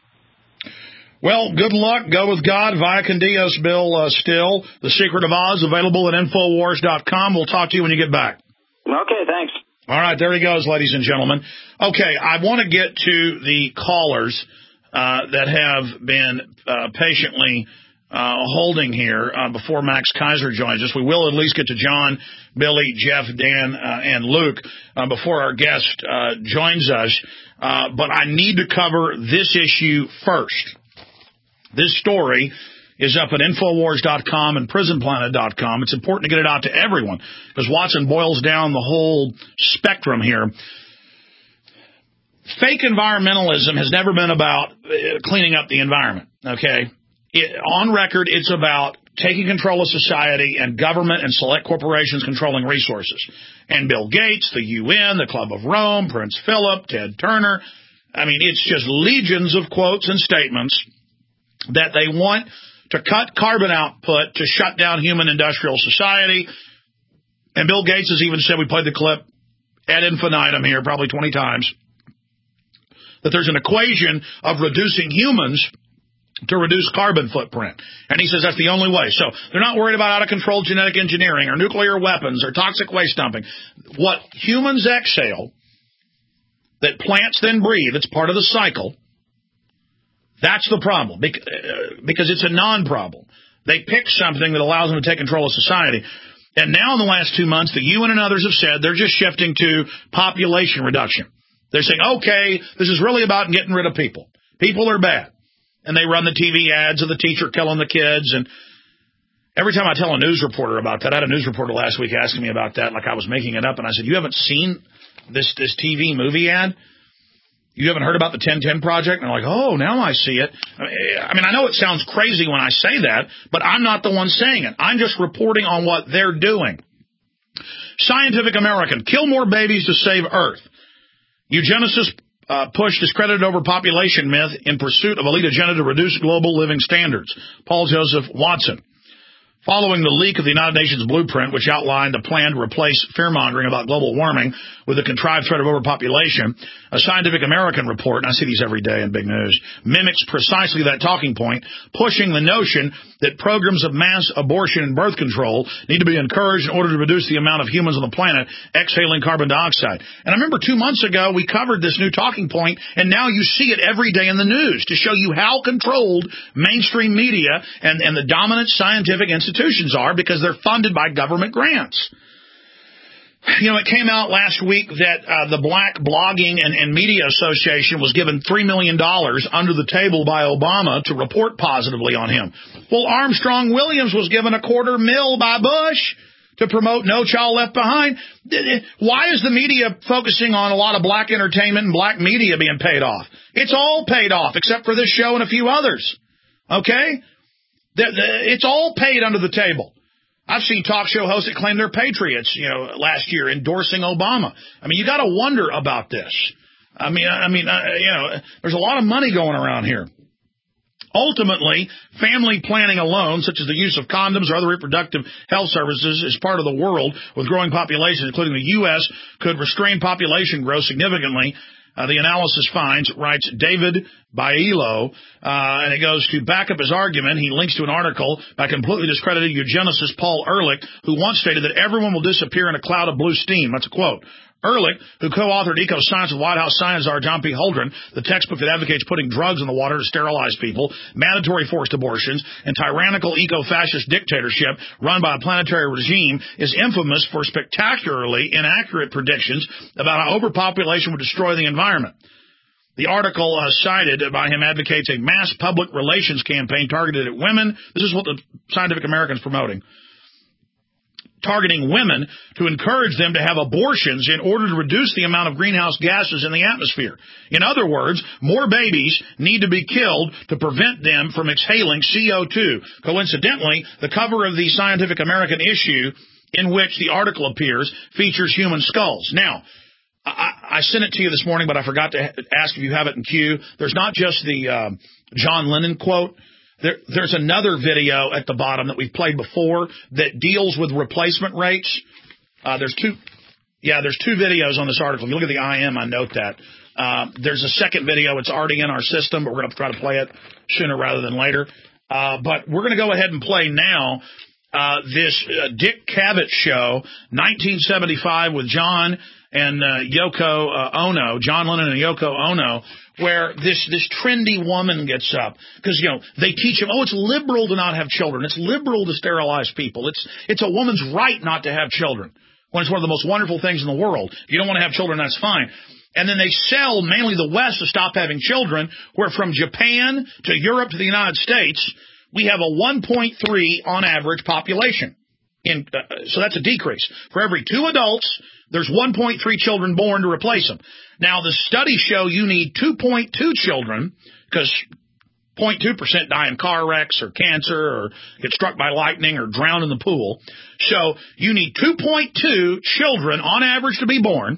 Well, good luck. Go with God. Via con Dios, Bill uh, Still. The Secret of Oz, available at Infowars dot com. We'll talk to you when you get back. Okay, thanks. All right, there he goes, ladies and gentlemen. Okay, I want to get to the callers uh, that have been uh, patiently uh, holding here uh, before Max Kaiser joins us. We will at least get to John, Billy, Jeff, Dan, uh, and Luke uh, before our guest uh, joins us. Uh, but I need to cover this issue first. This story is up at Infowars dot com and Prison Planet dot com. It's important to get it out to everyone because Watson boils down the whole spectrum here. Fake environmentalism has never been about uh, cleaning up the environment, okay? It, on record, it's about taking control of society and government and select corporations controlling resources. And Bill Gates, the U N, the Club of Rome, Prince Philip, Ted Turner. I mean, it's just legions of quotes and statements that they want to cut carbon output to shut down human industrial society. And Bill Gates has even said, we played the clip ad infinitum here probably twenty times, that there's an equation of reducing humans to reduce carbon footprint. And he says that's the only way. So they're not worried about out-of-control genetic engineering or nuclear weapons or toxic waste dumping. What humans exhale that plants then breathe, it's part of the cycle. That's the problem, because it's a non-problem. They pick something that allows them to take control of society. And now in the last two months, the U N and others have said they're just shifting to population reduction. They're saying, okay, this is really about getting rid of people. People are bad. And they run the T V ads of the teacher killing the kids. And every time I tell a news reporter about that, I had a news reporter last week asking me about that like I was making it up. And I said, you haven't seen this this T V movie ad? You haven't heard about the ten ten Project? And they're like, oh, now I see it. I mean, I know it sounds crazy when I say that, but I'm not the one saying it. I'm just reporting on what they're doing. Scientific American, kill more babies to save Earth. Eugenicists uh, push discredited overpopulation myth in pursuit of elite agenda to reduce global living standards. Paul Joseph Watson. Following the leak of the United Nations blueprint, which outlined a plan to replace fear-mongering about global warming with a contrived threat of overpopulation, a Scientific American report, and I see these every day in big news, mimics precisely that talking point, pushing the notion that programs of mass abortion and birth control need to be encouraged in order to reduce the amount of humans on the planet exhaling carbon dioxide. And I remember two months ago we covered this new talking point, and now you see it every day in the news to show you how controlled mainstream media and, and the dominant scientific institutions are because they're funded by government grants. You know, it came out last week that uh, the Black Blogging and, and Media Association was given three million dollars under the table by Obama to report positively on him. Well, Armstrong Williams was given a quarter mil by Bush to promote No Child Left Behind. Why is the media focusing on a lot of black entertainment and black media being paid off? It's all paid off except for this show and a few others. Okay? The, the, it's all paid under the table. I've seen talk show hosts that claim they're patriots, you know, last year endorsing Obama. I mean, you got to wonder about this. I mean, I mean, uh, you know, there's a lot of money going around here. Ultimately, family planning alone, such as the use of condoms or other reproductive health services, is part of the world with growing populations, including the U S, could restrain population growth significantly. Uh, the analysis finds, writes David Bailo, uh, and it goes to back up his argument. He links to an article by completely discredited eugenicist Paul Ehrlich, who once stated that everyone will disappear in a cloud of blue steam. That's a quote. Ehrlich, who co-authored Eco-Science with White House science czar John P. Holdren, the textbook that advocates putting drugs in the water to sterilize people, mandatory forced abortions, and tyrannical eco-fascist dictatorship run by a planetary regime, is infamous for spectacularly inaccurate predictions about how overpopulation would destroy the environment. The article uh, cited by him advocates a mass public relations campaign targeted at women. This is what the Scientific American is promoting. Targeting women to encourage them to have abortions in order to reduce the amount of greenhouse gases in the atmosphere. In other words, more babies need to be killed to prevent them from exhaling C O two. Coincidentally, the cover of the Scientific American issue in which the article appears features human skulls. Now, I, I sent it to you this morning, but I forgot to ask if you have it in queue. There's not just the uh, John Lennon quote. There, there's another video at the bottom that we've played before that deals with replacement rates. Uh, there's two, yeah, there's two videos on this article. If you look at the I M, I note that. Uh, there's a second video. It's already in our system, but we're going to try to play it sooner rather than later. Uh, but we're going to go ahead and play now uh, this uh, Dick Cavett show, nineteen seventy-five, with John and uh, Yoko uh, Ono, John Lennon and Yoko Ono, where this this trendy woman gets up. Because, you know, they teach him, oh, it's liberal to not have children. It's liberal to sterilize people. It's it's a woman's right not to have children, when it's one of the most wonderful things in the world. If you don't want to have children, that's fine. And then they sell mainly the West to stop having children, where from Japan to Europe to the United States, we have a one point three on average population. In, uh, so that's a decrease. For every two adults, there's one point three children born to replace them. Now, the studies show you need two point two children, because zero point two percent die in car wrecks or cancer or get struck by lightning or drown in the pool. So you need two point two children on average to be born.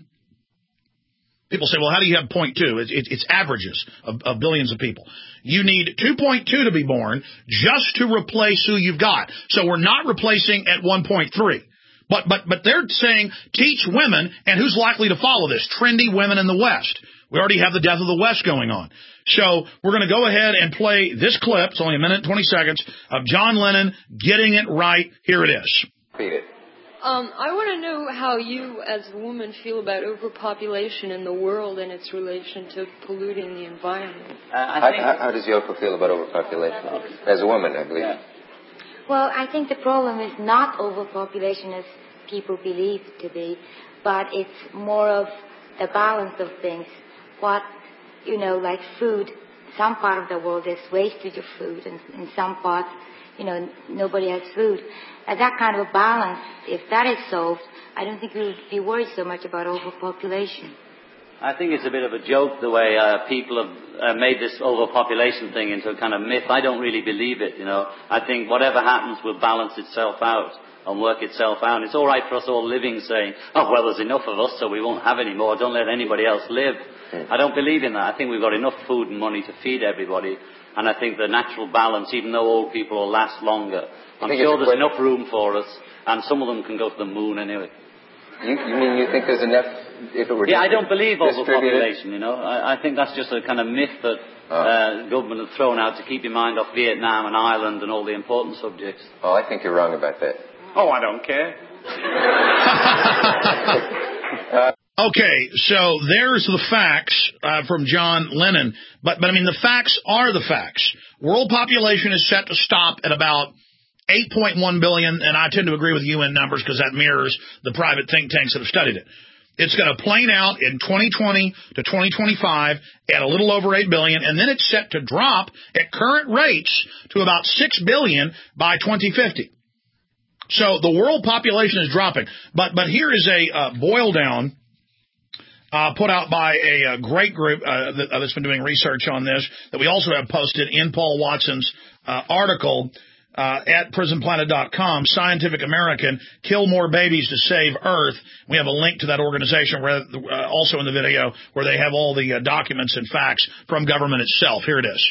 People say, well, how do you have zero point two? It's, it's averages of, of billions of people. You need two point two to be born just to replace who you've got. So we're not replacing at one point three. But but but they're saying teach women, and who's likely to follow this? Trendy women in the West. We already have the death of the West going on. So we're going to go ahead and play this clip. It's only a minute and twenty seconds of John Lennon getting it right. Here it is. Read it. Um, I want to know how you, as a woman, feel about overpopulation in the world and its relation to polluting the environment. Uh, I think how, how does Yoko feel about overpopulation? As a woman, I believe. Yeah. Well, I think the problem is not overpopulation as people believe it to be, but it's more of the balance of things. What, you know, like food, some part of the world there's wastage of food, and in some parts, you know, nobody has food. And that kind of a balance, if that is solved, I don't think we would be worried so much about overpopulation. I think it's a bit of a joke the way uh, people have uh, made this overpopulation thing into a kind of myth. I don't really believe it, you know. I think whatever happens will balance itself out and work itself out. It's all right for us all living saying, oh, well, there's enough of us, so we won't have any more. Don't let anybody else live. Mm. I don't believe in that. I think we've got enough food and money to feed everybody. And I think the natural balance, even though old people will last longer, I'm sure there's enough room for us, and some of them can go to the moon anyway. You, you mean you think there's enough, if it were Yeah, I don't believe overpopulation, you know. I, I think that's just a kind of myth that oh. uh, government have thrown out to keep your mind off Vietnam and Ireland and all the important subjects. Oh, I think you're wrong about that. Oh, I don't care. uh, okay, so there's the facts uh, from John Lennon. But, but, I mean, the facts are the facts. World population is set to stop at about eight point one billion, and I tend to agree with U N numbers because that mirrors the private think tanks that have studied it. It's going to plane out in twenty twenty to twenty twenty-five at a little over eight billion, and then it's set to drop at current rates to about six billion by twenty fifty. So the world population is dropping. But but here is a uh, boil down uh, put out by a, a great group uh, that, uh, that's been doing research on this that we also have posted in Paul Watson's uh, article uh, at prison planet dot com, Scientific American, Kill More Babies to Save Earth. We have a link to that organization where uh, also in the video where they have all the uh, documents and facts from government itself. Here it is.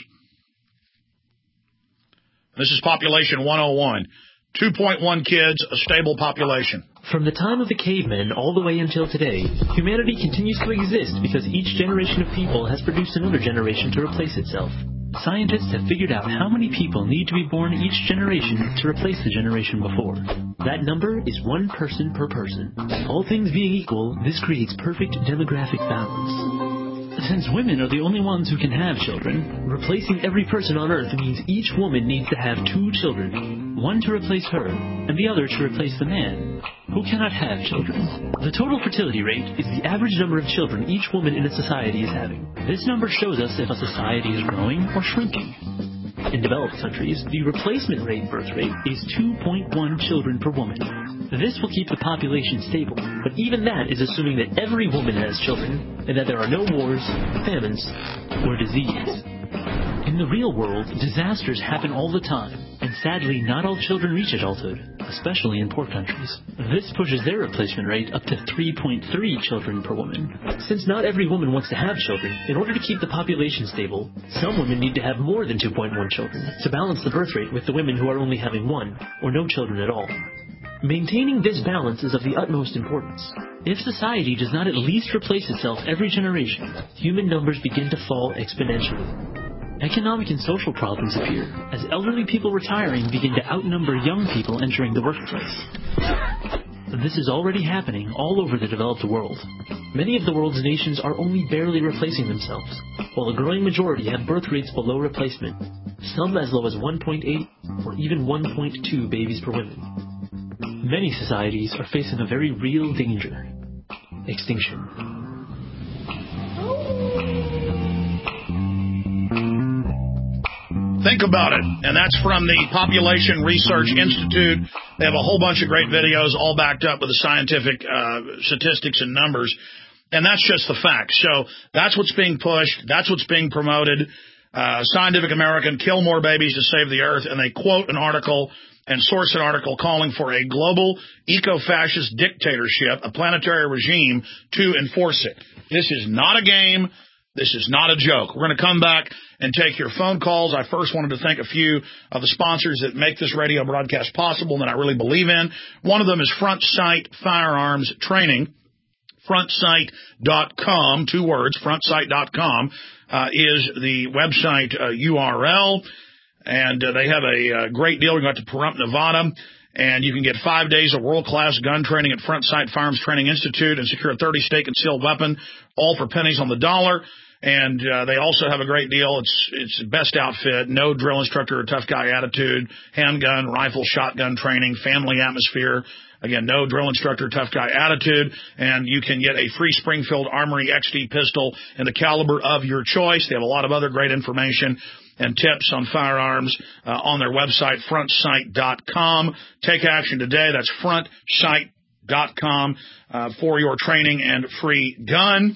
This is Population one oh one. two point one kids, a stable population. From the time of the cavemen all the way until today, humanity continues to exist because each generation of people has produced another generation to replace itself. Scientists have figured out how many people need to be born each generation to replace the generation before. That number is one person per person. All things being equal, this creates perfect demographic balance. Since women are the only ones who can have children, replacing every person on Earth means each woman needs to have two children, one to replace her, and the other to replace the man, who cannot have children. The total fertility rate is the average number of children each woman in a society is having. This number shows us if a society is growing or shrinking. In developed countries, the replacement rate birth rate is two point one children per woman. This will keep the population stable, but even that is assuming that every woman has children and that there are no wars, famines, or disease. In the real world, disasters happen all the time, and sadly not all children reach adulthood, especially in poor countries. This pushes their replacement rate up to three point three children per woman. Since not every woman wants to have children, in order to keep the population stable, some women need to have more than two point one children to balance the birth rate with the women who are only having one, or no children at all. Maintaining this balance is of the utmost importance. If society does not at least replace itself every generation, human numbers begin to fall exponentially. Economic and social problems appear as elderly people retiring begin to outnumber young people entering the workplace. This is already happening all over the developed world. Many of the world's nations are only barely replacing themselves, while a growing majority have birth rates below replacement, some as low as one point eight or even one point two babies per woman. Many societies are facing a very real danger: extinction. Think about it. And that's from the Population Research Institute. They have a whole bunch of great videos all backed up with the scientific uh, statistics and numbers. And that's just the facts. So that's what's being pushed. That's what's being promoted. Uh, Scientific American, Kill More Babies to Save the Earth. And they quote an article and source an article calling for a global eco-fascist dictatorship, a planetary regime, to enforce it. This is not a game. This is not a joke. We're going to come back and take your phone calls. I first wanted to thank a few of the sponsors that make this radio broadcast possible and that I really believe in. One of them is Front Sight Firearms Training. front sight dot com, two words, front sight dot com uh, is the website uh, U R L. And uh, they have a uh, great deal. We got to Pahrump, Nevada, and you can get five days of world-class gun training at Front Sight Firearms Training Institute and secure a thirty state concealed weapon, all for pennies on the dollar. And uh, they also have a great deal. It's it's best outfit, no drill instructor or tough guy attitude, handgun, rifle, shotgun training, family atmosphere. Again, no drill instructor, tough guy attitude, and you can get a free Springfield Armory X D pistol in the caliber of your choice. They have a lot of other great information and tips on firearms uh, on their website, front sight dot com. Take action today. That's front sight dot com uh, for your training and free gun.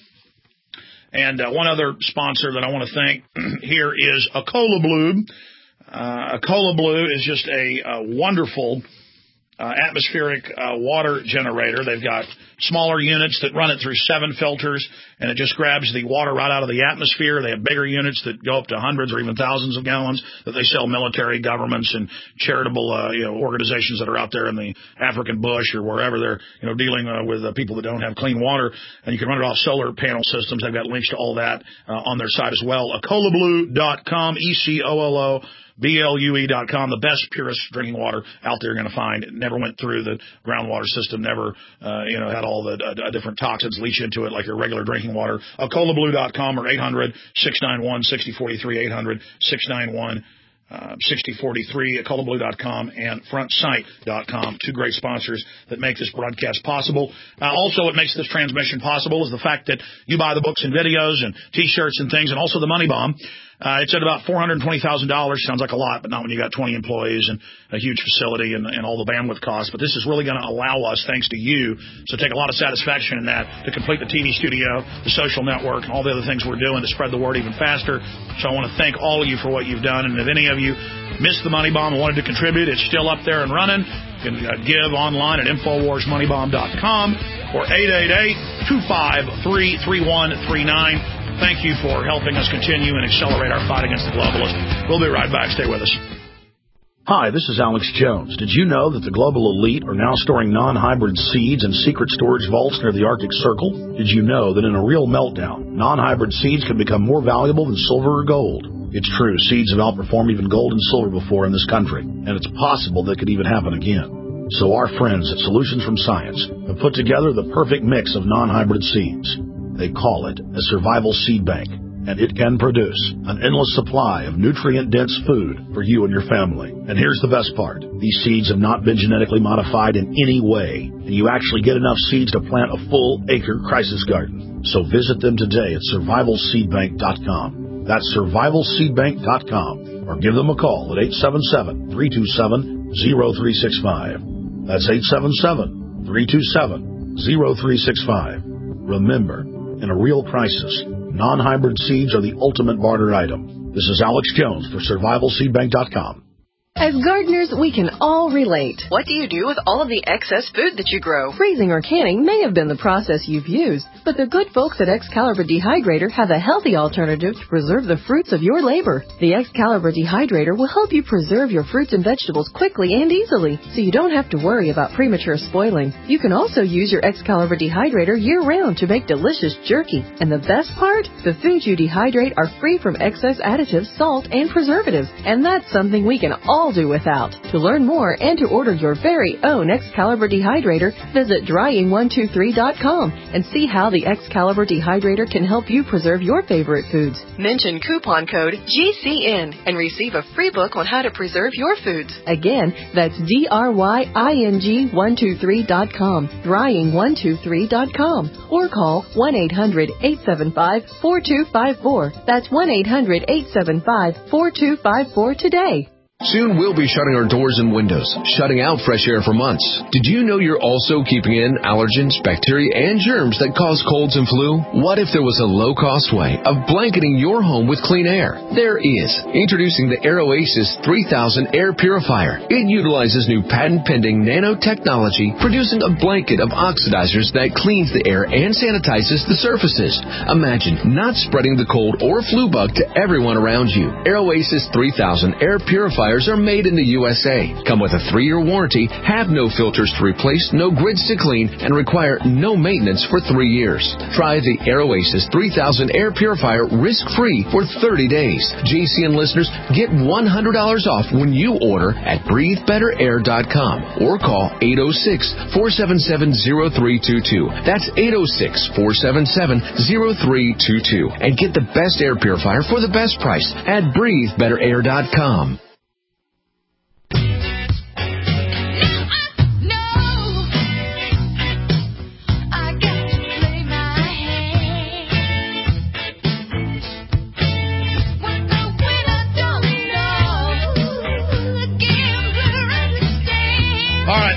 And uh, one other sponsor that I want to thank here is Acola Blue. Uh, Acola Blue is just a, a wonderful uh, atmospheric uh, water generator. They've got smaller units that run it through seven filters, and it just grabs the water right out of the atmosphere. They have bigger units that go up to hundreds or even thousands of gallons that they sell military, governments, and charitable uh, you know, organizations that are out there in the African bush or wherever they're you know dealing uh, with uh, people that don't have clean water. And you can run it off solar panel systems. They've got links to all that uh, on their site as well. Acola Blue dot com, E C O L O B L U E dot com, the best, purest drinking water out there you're going to find. It never went through the groundwater system, never, uh, you know, had all the uh, different toxins leach into it like your regular drinking water. Acola Blue dot com or eight hundred, six nine one, six zero four three, eight hundred, six nine one, six zero four three, Acola Blue dot com and front sight dot com, two great sponsors that make this broadcast possible. Uh, also, what makes this transmission possible is the fact that you buy the books and videos and T-shirts and things, and also the Money Bomb. Uh, it's at about four hundred twenty thousand dollars. Sounds like a lot, but not when you got twenty employees and a huge facility and, and all the bandwidth costs. But this is really going to allow us, thanks to you, so take a lot of satisfaction in that, to complete the T V studio, the social network, and all the other things we're doing to spread the word even faster. So I want to thank all of you for what you've done. And if any of you missed the Money Bomb and wanted to contribute, it's still up there and running. You can uh, give online at infowars money bomb dot com or eight eight eight, two five three, three one three nine. Thank you for helping us continue and accelerate our fight against the globalists. We'll be right back. Stay with us. Hi, this is Alex Jones. Did you know that the global elite are now storing non-hybrid seeds in secret storage vaults near the Arctic Circle? Did you know that in a real meltdown, non-hybrid seeds can become more valuable than silver or gold? It's true, seeds have outperformed even gold and silver before in this country, and it's possible that could even happen again. So our friends at Solutions from Science have put together the perfect mix of non-hybrid seeds. They call it a survival seed bank, and it can produce an endless supply of nutrient-dense food for you and your family. And here's the best part. These seeds have not been genetically modified in any way, and you actually get enough seeds to plant a full-acre crisis garden. So visit them today at survival seed bank dot com. That's survival seed bank dot com, or give them a call at eight seven seven, three two seven, zero three six five. That's eight seven seven, three two seven, zero three six five. Remember, in a real crisis, non-hybrid seeds are the ultimate barter item. This is Alex Jones for survival seed bank dot com. As gardeners, we can all relate. What do you do with all of the excess food that you grow? Freezing or canning may have been the process you've used, but the good folks at Excalibur Dehydrator have a healthy alternative to preserve the fruits of your labor. The Excalibur Dehydrator will help you preserve your fruits and vegetables quickly and easily, so you don't have to worry about premature spoiling. You can also use your Excalibur Dehydrator year-round to make delicious jerky. And the best part? The foods you dehydrate are free from excess additives, salt, and preservatives, and that's something we can all do without. To learn more and to order your very own Excalibur Dehydrator, visit drying one two three dot com and see how the Excalibur Dehydrator can help you preserve your favorite foods. Mention coupon code G C N and receive a free book on how to preserve your foods. Again, that's D R Y I N G one two three dot com, drying one two three dot com, or call one eight hundred, eight seven five, four two five four. That's one eight hundred, eight seven five, four two five four today. Soon we'll be shutting our doors and windows, shutting out fresh air for months. Did you know you're also keeping in allergens, bacteria, and germs that cause colds and flu? What if there was a low-cost way of blanketing your home with clean air? There is. Introducing the AirOasis three thousand Air Purifier. It utilizes new patent-pending nanotechnology, producing a blanket of oxidizers that cleans the air and sanitizes the surfaces. Imagine not spreading the cold or flu bug to everyone around you. AirOasis three thousand Air Purifier are made in the U S A, come with a three-year warranty, have no filters to replace, no grids to clean, and require no maintenance for three years. Try the AirOasis three thousand Air Purifier risk-free for thirty days. J C N listeners get one hundred dollars off when you order at breathe better air dot com or call eight oh six, four seven seven, oh three two two. That's eight oh six, four seven seven, oh three two two. And get the best air purifier for the best price at breathe better air dot com.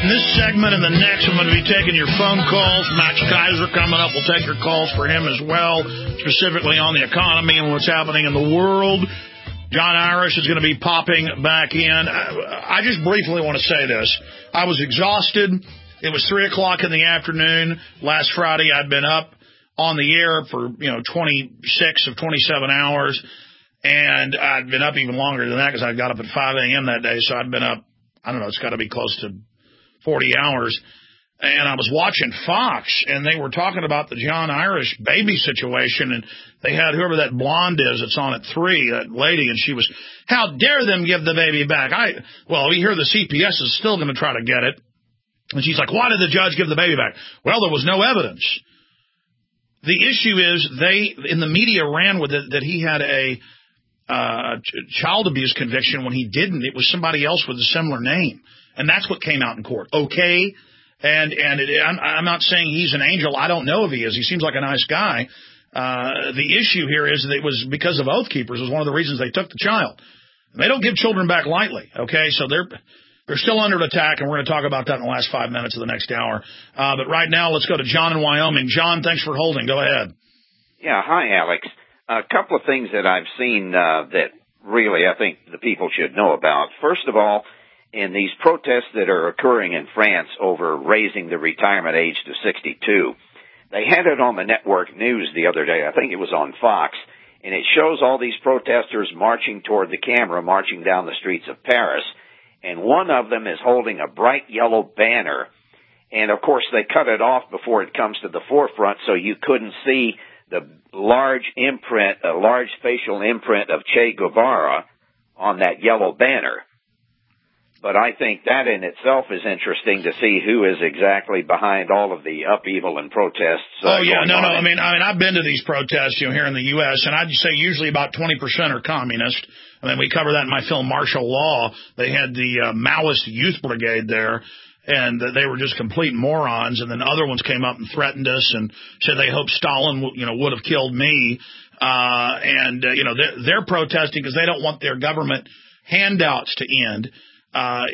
In this segment and the next, I'm going to be taking your phone calls. Max Kaiser coming up. We'll take your calls for him as well, specifically on the economy and what's happening in the world. John Irish is going to be popping back in. I just briefly want to say this. I was exhausted. It was three o'clock in the afternoon. Last Friday, I'd been up on the air for, you know, twenty-six of twenty-seven hours. And I'd been up even longer than that because I got up at five a.m. that day. So I'd been up, I don't know, it's got to be close to forty hours. And I was watching Fox, and they were talking about the John Irish baby situation, and they had whoever that blonde is that's on at three, that lady, and she was, how dare them give the baby back? I Well, we hear the C P S is still going to try to get it. And she's like, why did the judge give the baby back? Well, there was no evidence. The issue is they, in the media, ran with it that he had a uh child abuse conviction when he didn't. It was somebody else with a similar name. And that's what came out in court. Okay. And, and it, I'm, I'm not saying he's an angel. I don't know if he is. He seems like a nice guy. Uh, the issue here is that it was because of Oath Keepers was one of the reasons they took the child. They don't give children back lightly. Okay. So they're, they're still under attack, and we're going to talk about that in the last five minutes of the next hour. Uh, but right now, let's go to John in Wyoming. John, thanks for holding. Go ahead. Yeah. Hi, Alex. A couple of things that I've seen, uh, that really I think the people should know about. First of all, in these protests that are occurring in France over raising the retirement age to sixty-two, they had it on the network news the other day. I think it was on Fox, and it shows all these protesters marching toward the camera, marching down the streets of Paris, and one of them is holding a bright yellow banner, and of course they cut it off before it comes to the forefront so you couldn't see the large imprint, a large facial imprint of Che Guevara on that yellow banner. But I think that in itself is interesting to see who is exactly behind all of the upheaval and protests. Uh, oh, yeah, no, no. In- I mean, I mean, I've been to these protests, you know, here in the U S, and I'd say usually about twenty percent are communist. I mean, we cover that in my film Martial Law. They had the uh, Maoist Youth Brigade there, and uh, they were just complete morons. And then other ones came up and threatened us and said they hoped Stalin, you know, would have killed me. Uh, and, uh, you know, they're, they're protesting because they don't want their government handouts to end. Uh,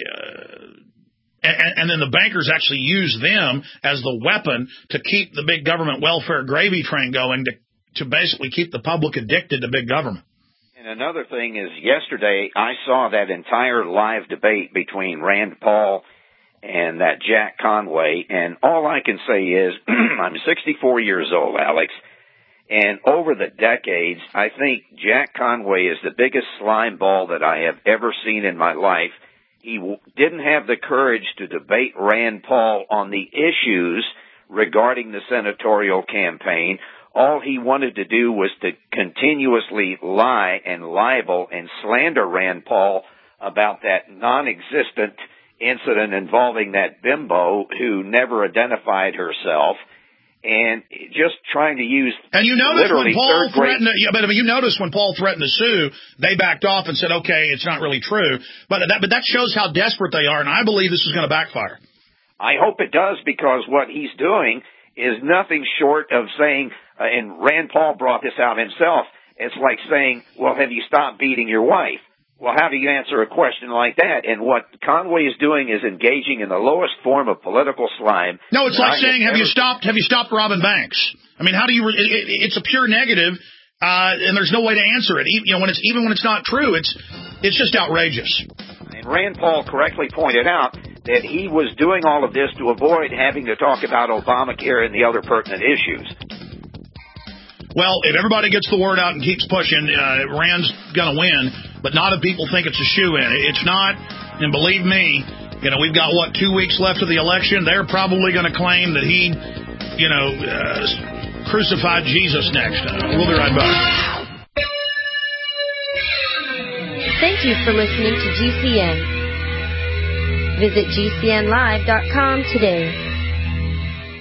and, and then the bankers actually use them as the weapon to keep the big government welfare gravy train going, to, to basically keep the public addicted to big government. And another thing is, yesterday I saw that entire live debate between Rand Paul and that Jack Conway, and all I can say is I'm sixty-four years old, Alex, and over the decades, I think Jack Conway is the biggest slime ball that I have ever seen in my life. He w- didn't have the courage to debate Rand Paul on the issues regarding the senatorial campaign. All he wanted to do was to continuously lie and libel and slander Rand Paul about that non-existent incident involving that bimbo who never identified herself, and just trying to use and you notice when Paul threatened to, yeah, but you notice when Paul threatened to sue, they backed off and said, okay, it's not really true. But that but that shows how desperate they are, and I believe this is going to backfire. I hope it does, because what he's doing is nothing short of saying, uh, and Rand Paul brought this out himself, it's like saying, well, have you stopped beating your wife? Well, how do you answer a question like that? And what Conway is doing is engaging in the lowest form of political slime. No, it's like saying, have ever... you stopped Have you stopped robbing banks? I mean, how do you re- it, it, it's a pure negative, uh, and there's no way to answer it. You know, when it's even when it's not true, it's it's just outrageous. And Rand Paul correctly pointed out that he was doing all of this to avoid having to talk about Obamacare and the other pertinent issues. Well, if everybody gets the word out and keeps pushing, uh, Rand's going to win, but not if people think it's a shoo-in. It's not, and believe me, you know, we've got, what, two weeks left of the election. They're probably going to claim that he, you know, uh, crucified Jesus next. Uh, we'll be right back. Thank you for listening to G C N. Visit G C N live dot com today.